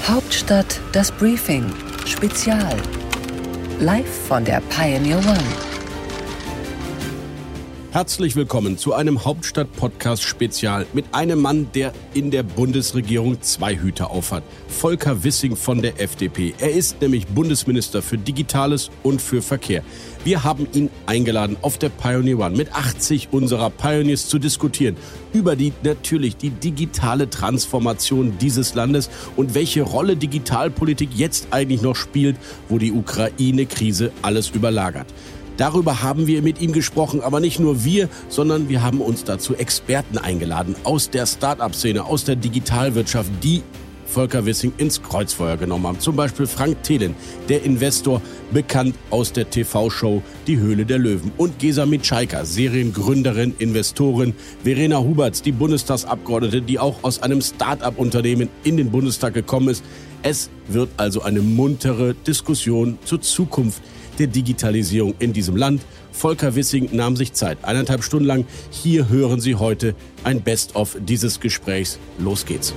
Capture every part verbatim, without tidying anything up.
Hauptstadt das Briefing Spezial. Live von der Pioneer One. Herzlich willkommen zu einem Hauptstadt-Podcast-Spezial mit einem Mann, der in der Bundesregierung zwei Hüte aufhat. Volker Wissing von der F D P. Er ist nämlich Bundesminister für Digitales und für Verkehr. Wir haben ihn eingeladen, auf der Pioneer One mit achtzig unserer Pioneers zu diskutieren über die natürlich die digitale Transformation dieses Landes und welche Rolle Digitalpolitik jetzt eigentlich noch spielt, wo die Ukraine-Krise alles überlagert. Darüber haben wir mit ihm gesprochen, aber nicht nur wir, sondern wir haben uns dazu Experten eingeladen aus der Start-up-Szene, aus der Digitalwirtschaft, die Volker Wissing ins Kreuzfeuer genommen haben. Zum Beispiel Frank Thelen, der Investor, bekannt aus der T V-Show Die Höhle der Löwen. Und Gesa Mitschaiker, Seriengründerin, Investorin. Verena Huberts, die Bundestagsabgeordnete, die auch aus einem Start-up-Unternehmen in den Bundestag gekommen ist. Es wird also eine muntere Diskussion zur Zukunft der Digitalisierung in diesem Land. Volker Wissing nahm sich Zeit, eineinhalb Stunden lang. Hier hören Sie heute ein Best-of dieses Gesprächs. Los geht's.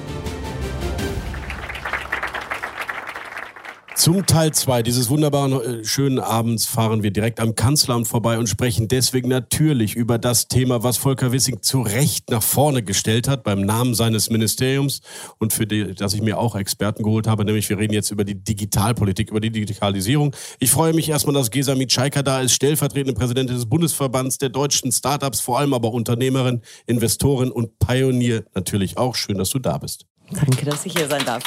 Zum Teil zwei dieses wunderbaren, äh, schönen Abends fahren wir direkt am Kanzleramt vorbei und sprechen deswegen natürlich über das Thema, was Volker Wissing zu Recht nach vorne gestellt hat beim Namen seines Ministeriums und für die, dass ich mir auch Experten geholt habe, nämlich wir reden jetzt über die Digitalpolitik, über die Digitalisierung. Ich freue mich erstmal, dass Gesa Mitschaiker da ist, stellvertretende Präsidentin des Bundesverbands der deutschen Startups, vor allem aber Unternehmerin, Investorin und Pionier natürlich auch. Schön, dass du da bist. Danke, dass ich hier sein darf.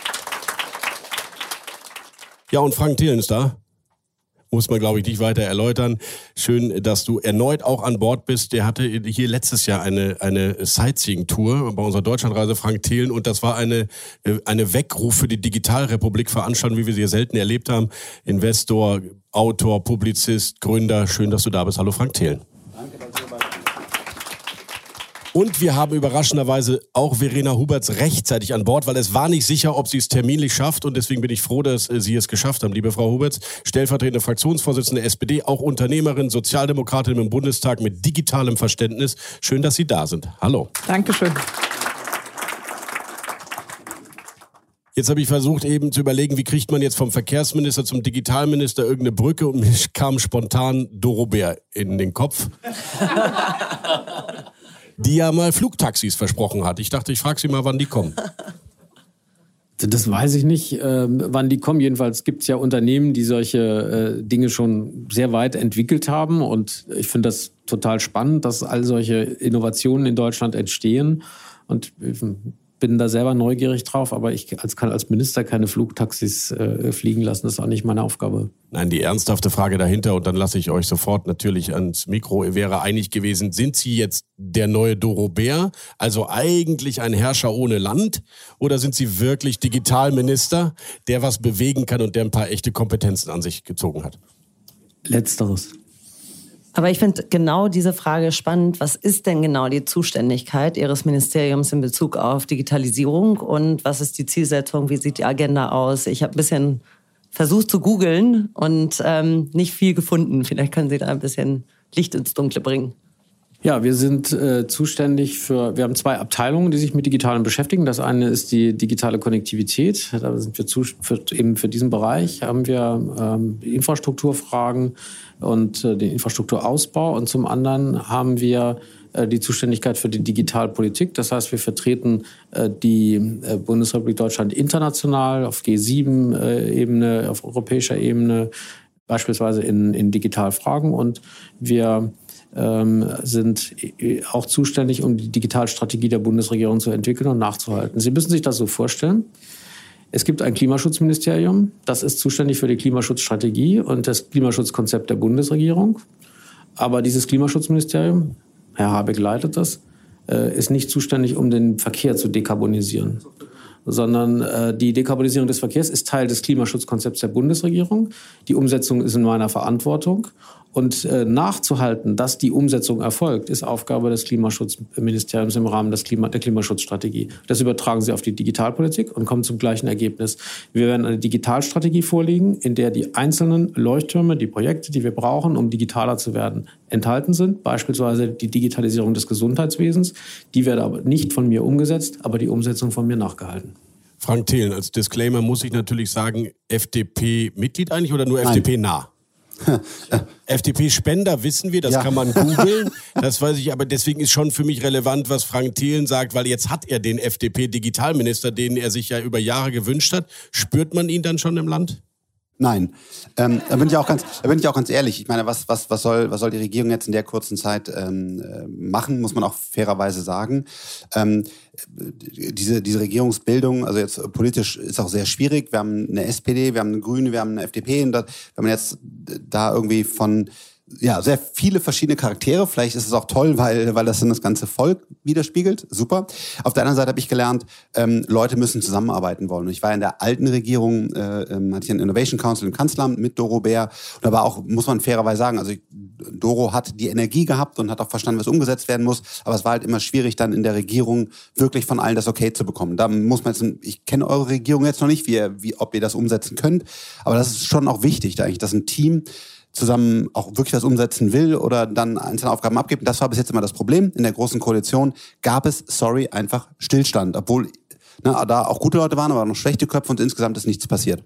Ja, und Frank Thelen ist da. Muss man, glaube ich, nicht weiter erläutern. Schön, dass du erneut auch an Bord bist. Der hatte hier letztes Jahr eine eine Sightseeing-Tour bei unserer Deutschlandreise, Frank Thelen. Und das war eine eine Weckruf für die Digitalrepublik-Veranstaltung, wie wir sie selten erlebt haben. Investor, Autor, Publizist, Gründer. Schön, dass du da bist. Hallo, Frank Thelen. Danke, dass du dabei bist. Und wir haben überraschenderweise auch Verena Huberts rechtzeitig an Bord, weil es war nicht sicher, ob sie es terminlich schafft. Und deswegen bin ich froh, dass Sie es geschafft haben, liebe Frau Huberts. Stellvertretende Fraktionsvorsitzende der S P D, auch Unternehmerin, Sozialdemokratin im Bundestag mit digitalem Verständnis. Schön, dass Sie da sind. Hallo. Dankeschön. Jetzt habe ich versucht eben zu überlegen, wie kriegt man jetzt vom Verkehrsminister zum Digitalminister irgendeine Brücke und mir kam spontan Doro Bär in den Kopf. Die ja mal Flugtaxis versprochen hat. Ich dachte, ich frage Sie mal, wann die kommen. Das weiß ich nicht, äh, wann die kommen. Jedenfalls gibt es ja Unternehmen, die solche äh, Dinge schon sehr weit entwickelt haben. Und ich finde das total spannend, dass all solche Innovationen in Deutschland entstehen. Und ich bin da selber neugierig drauf, aber ich als, kann als Minister keine Flugtaxis äh, fliegen lassen. Das ist auch nicht meine Aufgabe. Nein, die ernsthafte Frage dahinter, und dann lasse ich euch sofort natürlich ans Mikro, wäre einig gewesen, sind Sie jetzt der neue Doro Bär, also eigentlich ein Herrscher ohne Land, oder sind Sie wirklich Digitalminister, der was bewegen kann und der ein paar echte Kompetenzen an sich gezogen hat? Letzteres. Aber ich finde genau diese Frage spannend. Was ist denn genau die Zuständigkeit Ihres Ministeriums in Bezug auf Digitalisierung und was ist die Zielsetzung? Wie sieht die Agenda aus? Ich habe ein bisschen versucht zu googeln und ähm, nicht viel gefunden. Vielleicht können Sie da ein bisschen Licht ins Dunkle bringen. Ja, wir sind äh, zuständig für, wir haben zwei Abteilungen, die sich mit Digitalem beschäftigen. Das eine ist die digitale Konnektivität. Da sind wir zu, für, eben für diesen Bereich haben wir ähm, Infrastrukturfragen und äh, den Infrastrukturausbau. Und zum anderen haben wir äh, die Zuständigkeit für die Digitalpolitik. Das heißt, wir vertreten äh, die äh, Bundesrepublik Deutschland international auf G sieben Ebene, auf europäischer Ebene, beispielsweise in, in Digitalfragen. Und wir ähm, sind auch zuständig, um die Digitalstrategie der Bundesregierung zu entwickeln und nachzuhalten. Sie müssen sich das so vorstellen. Es gibt ein Klimaschutzministerium, das ist zuständig für die Klimaschutzstrategie und das Klimaschutzkonzept der Bundesregierung. Aber dieses Klimaschutzministerium, Herr Habeck leitet das, ist nicht zuständig, um den Verkehr zu dekarbonisieren. Sondern äh, die Dekarbonisierung des Verkehrs ist Teil des Klimaschutzkonzepts der Bundesregierung. Die Umsetzung ist in meiner Verantwortung. Und äh, nachzuhalten, dass die Umsetzung erfolgt, ist Aufgabe des Klimaschutzministeriums im Rahmen des Klima- der Klimaschutzstrategie. Das übertragen Sie auf die Digitalpolitik und kommen zum gleichen Ergebnis. Wir werden eine Digitalstrategie vorlegen, in der die einzelnen Leuchttürme, die Projekte, die wir brauchen, um digitaler zu werden, enthalten sind. Beispielsweise die Digitalisierung des Gesundheitswesens. Die wird aber nicht von mir umgesetzt, aber die Umsetzung von mir nachgehalten. Frank Thelen, als Disclaimer muss ich natürlich sagen, F D P-Mitglied eigentlich oder nur Nein. F D P-nah? F D P-Spender wissen wir, das ja. kann man googeln, das weiß ich, aber deswegen ist schon für mich relevant, was Frank Thelen sagt, weil jetzt hat er den F D P-Digitalminister, den er sich ja über Jahre gewünscht hat. Spürt man ihn dann schon im Land? Nein, ähm, da bin ich auch ganz, da bin ich auch ganz ehrlich. Ich meine, was, was, was soll, was soll die Regierung jetzt in der kurzen Zeit ähm, machen? Muss man auch fairerweise sagen. Ähm, diese, diese Regierungsbildung, also jetzt politisch ist auch sehr schwierig. Wir haben eine S P D, wir haben eine Grüne, wir haben eine F D P. Und das, wenn man jetzt da irgendwie von ja, sehr viele verschiedene Charaktere. Vielleicht ist es auch toll, weil, weil das dann das ganze Volk widerspiegelt. Super. Auf der anderen Seite habe ich gelernt, ähm, Leute müssen zusammenarbeiten wollen. Und ich war in der alten Regierung, äh, ähm, hatte ich einen Innovation Council im Kanzleramt mit Doro Bär. Und da war auch, muss man fairerweise sagen, also Doro hat die Energie gehabt und hat auch verstanden, was umgesetzt werden muss. Aber es war halt immer schwierig, dann in der Regierung wirklich von allen das Okay zu bekommen. Da muss man jetzt, ich kenne eure Regierung jetzt noch nicht, wie, wie, ob ihr das umsetzen könnt. Aber das ist schon auch wichtig, da eigentlich, dass ein Team zusammen auch wirklich was umsetzen will oder dann einzelne Aufgaben abgibt. Das war bis jetzt immer das Problem. In der Großen Koalition gab es, sorry, einfach Stillstand. Obwohl na, da auch gute Leute waren, aber noch schlechte Köpfe und insgesamt ist nichts passiert.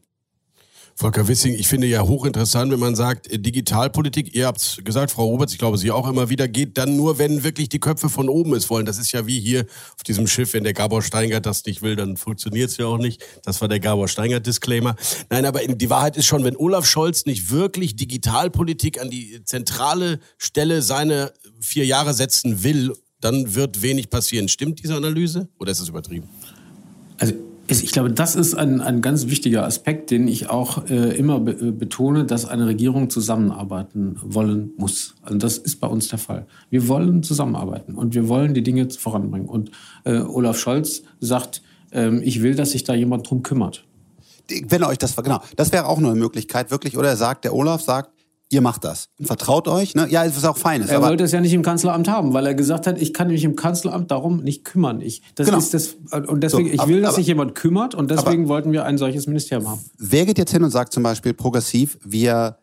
Volker Wissing, ich finde ja hochinteressant, wenn man sagt, Digitalpolitik, ihr habt es gesagt, Frau Roberts, ich glaube, Sie auch immer wieder, geht dann nur, wenn wirklich die Köpfe von oben es wollen. Das ist ja wie hier auf diesem Schiff, wenn der Gabor Steingart das nicht will, dann funktioniert es ja auch nicht. Das war der Gabor Steingart-Disclaimer. Nein, aber die Wahrheit ist schon, wenn Olaf Scholz nicht wirklich Digitalpolitik an die zentrale Stelle seine vier Jahre setzen will, dann wird wenig passieren. Stimmt diese Analyse oder ist es übertrieben? Also ich glaube, das ist ein, ein ganz wichtiger Aspekt, den ich auch äh, immer be- betone, dass eine Regierung zusammenarbeiten wollen muss. Also das ist bei uns der Fall. Wir wollen zusammenarbeiten und wir wollen die Dinge voranbringen. Und äh, Olaf Scholz sagt, äh, ich will, dass sich da jemand drum kümmert. Wenn er euch das, genau, das wäre auch nur eine Möglichkeit, wirklich. Oder er sagt, der Olaf sagt, ihr macht das. Und vertraut euch. Ne? Ja, es ist auch fein. Er aber wollte es ja nicht im Kanzleramt haben, weil er gesagt hat, ich kann mich im Kanzleramt darum nicht kümmern. Ich, das genau. ist das, und deswegen, so, ich will, dass aber, sich jemand kümmert und deswegen wollten wir ein solches Ministerium haben. Wer geht jetzt hin und sagt zum Beispiel progressiv, wir,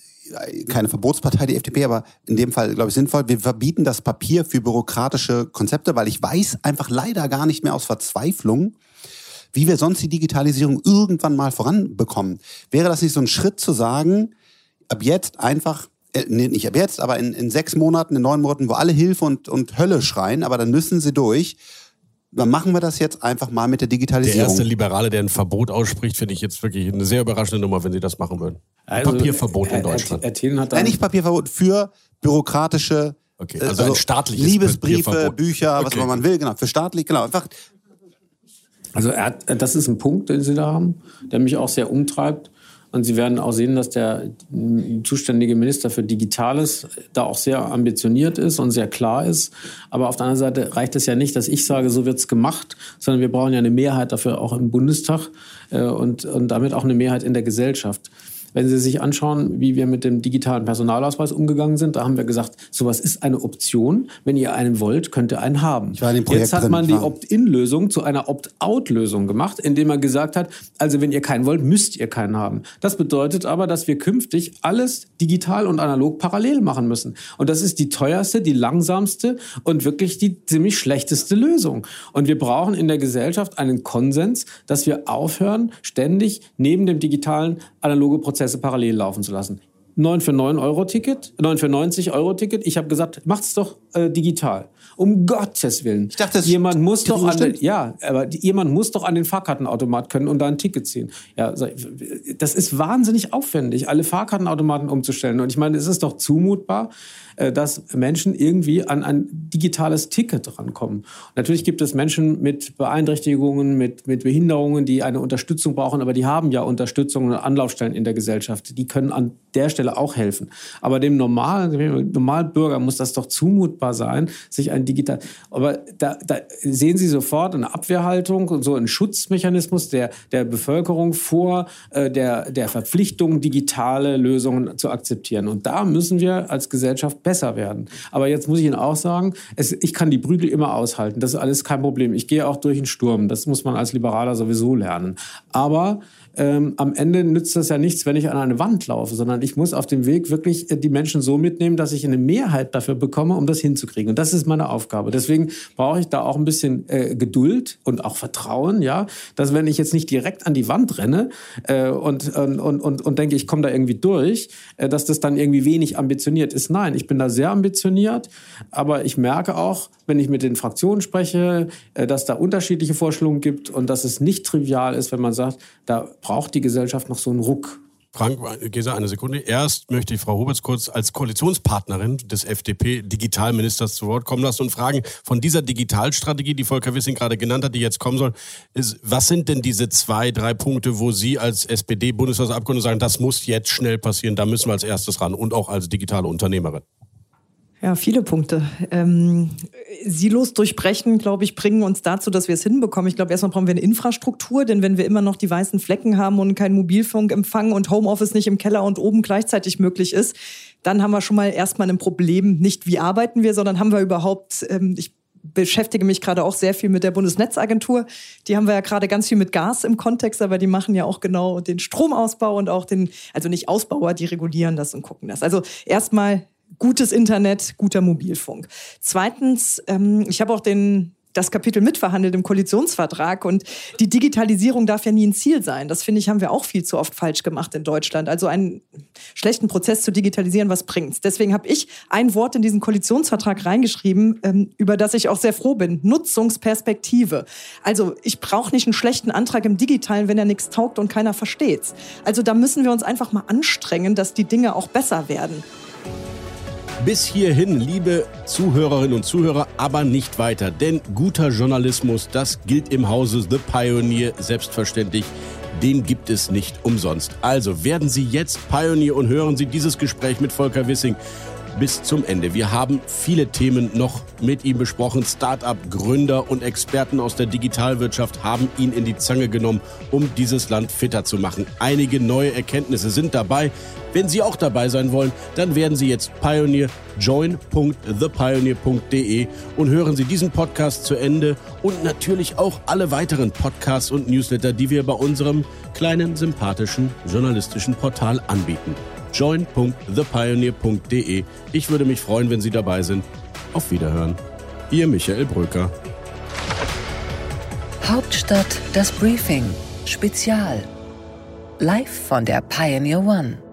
keine Verbotspartei, die F D P, aber in dem Fall, glaube ich, sinnvoll, wir verbieten das Papier für bürokratische Konzepte, weil ich weiß einfach leider gar nicht mehr aus Verzweiflung, wie wir sonst die Digitalisierung irgendwann mal voranbekommen. Wäre das nicht so ein Schritt zu sagen, ab jetzt einfach, äh, nee, nicht ab jetzt, aber in, in sechs Monaten, in neun Monaten, wo alle Hilfe und, und Hölle schreien, aber dann müssen sie durch. Dann machen wir das jetzt einfach mal mit der Digitalisierung. Der erste Liberale, der ein Verbot ausspricht, finde ich jetzt wirklich eine sehr überraschende Nummer, wenn Sie das machen würden. Also, Papierverbot in Deutschland. Er, er, hat Nein, nicht Papierverbot, für bürokratische okay, also ein staatliches Liebesbriefe, Bücher, okay. was man will, genau, für staatlich, genau, einfach. Also er hat, das ist ein Punkt, den Sie da haben, der mich auch sehr umtreibt. Und Sie werden auch sehen, dass der zuständige Minister für Digitales da auch sehr ambitioniert ist und sehr klar ist. Aber auf der anderen Seite reicht es ja nicht, dass ich sage, so wird's gemacht, sondern wir brauchen ja eine Mehrheit dafür auch im Bundestag und, und damit auch eine Mehrheit in der Gesellschaft. Wenn Sie sich anschauen, wie wir mit dem digitalen Personalausweis umgegangen sind, da haben wir gesagt, sowas ist eine Option. Wenn ihr einen wollt, könnt ihr einen haben. Ich war in dem Projekt Jetzt hat man die Opt-in-Lösung zu einer Opt-out-Lösung gemacht, indem man gesagt hat, also wenn ihr keinen wollt, müsst ihr keinen haben. Das bedeutet aber, dass wir künftig alles digital und analog parallel machen müssen. Und das ist die teuerste, die langsamste und wirklich die ziemlich schlechteste Lösung. Und wir brauchen in der Gesellschaft einen Konsens, dass wir aufhören, ständig neben dem digitalen analoge Prozesse parallel laufen zu lassen. neun für neun Euro Ticket, neun für neunzig Euro Ticket. Ich habe gesagt, macht's doch äh, digital. Um Gottes Willen. Ich dachte, das jemand muss doch an den, ja, aber jemand muss doch an den Fahrkartenautomat können und da ein Ticket ziehen. Ja, das ist wahnsinnig aufwendig, alle Fahrkartenautomaten umzustellen. Und ich meine, es ist doch zumutbar, dass Menschen irgendwie an ein digitales Ticket rankommen. Und natürlich gibt es Menschen mit Beeinträchtigungen, mit, mit Behinderungen, die eine Unterstützung brauchen, aber die haben ja Unterstützung und Anlaufstellen in der Gesellschaft. Die können an der Stelle auch helfen. Aber dem normalen, dem normalen Bürger muss das doch zumutbar sein, sich ein digital... Aber da, da sehen Sie sofort eine Abwehrhaltung und so einen Schutzmechanismus der, der Bevölkerung vor äh, der, der Verpflichtung, digitale Lösungen zu akzeptieren. Und da müssen wir als Gesellschaft besser werden. Aber jetzt muss ich Ihnen auch sagen, es, ich kann die Prügel immer aushalten. Das ist alles kein Problem. Ich gehe auch durch den Sturm. Das muss man als Liberaler sowieso lernen. Aber ähm, am Ende nützt das ja nichts, wenn ich an eine Wand laufe, sondern ich muss muss auf dem Weg wirklich die Menschen so mitnehmen, dass ich eine Mehrheit dafür bekomme, um das hinzukriegen. Und das ist meine Aufgabe. Deswegen brauche ich da auch ein bisschen äh, Geduld und auch Vertrauen, ja, dass wenn ich jetzt nicht direkt an die Wand renne äh, und, und, und, und denke, ich komme da irgendwie durch, äh, dass das dann irgendwie wenig ambitioniert ist. Nein, ich bin da sehr ambitioniert, aber ich merke auch, wenn ich mit den Fraktionen spreche, äh, dass da unterschiedliche Vorstellungen gibt und dass es nicht trivial ist, wenn man sagt, da braucht die Gesellschaft noch so einen Ruck. Frank, Gesa, eine Sekunde. Erst möchte ich Frau Huberts kurz als Koalitionspartnerin des F D P-Digitalministers zu Wort kommen lassen und fragen, von dieser Digitalstrategie, die Volker Wissing gerade genannt hat, die jetzt kommen soll, ist, was sind denn diese zwei, drei Punkte, wo Sie als S P D-Bundestagsabgeordnete sagen, das muss jetzt schnell passieren, da müssen wir als erstes ran und auch als digitale Unternehmerin? Ja, viele Punkte. Ähm, Silos durchbrechen, glaube ich, bringen uns dazu, dass wir es hinbekommen. Ich glaube, erstmal brauchen wir eine Infrastruktur, denn wenn wir immer noch die weißen Flecken haben und keinen Mobilfunkempfang und Homeoffice nicht im Keller und oben gleichzeitig möglich ist, dann haben wir schon mal erstmal ein Problem. Nicht wie arbeiten wir, sondern haben wir überhaupt, ähm, ich beschäftige mich gerade auch sehr viel mit der Bundesnetzagentur. Die haben wir ja gerade ganz viel mit Gas im Kontext, aber die machen ja auch genau den Stromausbau und auch den, also nicht Ausbauer, die regulieren das und gucken das. Also erstmal gutes Internet, guter Mobilfunk. Zweitens, ähm, ich habe auch den, das Kapitel mitverhandelt im Koalitionsvertrag und die Digitalisierung darf ja nie ein Ziel sein. Das, finde ich, haben wir auch viel zu oft falsch gemacht in Deutschland. Also einen schlechten Prozess zu digitalisieren, was bringt's? Deswegen habe ich ein Wort in diesen Koalitionsvertrag reingeschrieben, ähm, über das ich auch sehr froh bin. Nutzungsperspektive. Also ich brauche nicht einen schlechten Antrag im Digitalen, wenn er nichts taugt und keiner versteht's. Also da müssen wir uns einfach mal anstrengen, dass die Dinge auch besser werden. Bis hierhin, liebe Zuhörerinnen und Zuhörer, aber nicht weiter. Denn guter Journalismus, das gilt im Hause The Pioneer selbstverständlich. Den gibt es nicht umsonst. Also werden Sie jetzt Pioneer und hören Sie dieses Gespräch mit Volker Wissing bis zum Ende. Wir haben viele Themen noch mit ihm besprochen. Start-up, Gründer und Experten aus der Digitalwirtschaft haben ihn in die Zange genommen, um dieses Land fitter zu machen. Einige neue Erkenntnisse sind dabei. Wenn Sie auch dabei sein wollen, dann werden Sie jetzt Pioneer, join punkt the pioneer punkt de und hören Sie diesen Podcast zu Ende und natürlich auch alle weiteren Podcasts und Newsletter, die wir bei unserem kleinen, sympathischen, journalistischen Portal anbieten. join punkt the pioneer punkt de. Ich würde mich freuen, wenn Sie dabei sind. Auf Wiederhören. Ihr Michael Bröker. Hauptstadt das Briefing Spezial. Live von der Pioneer One.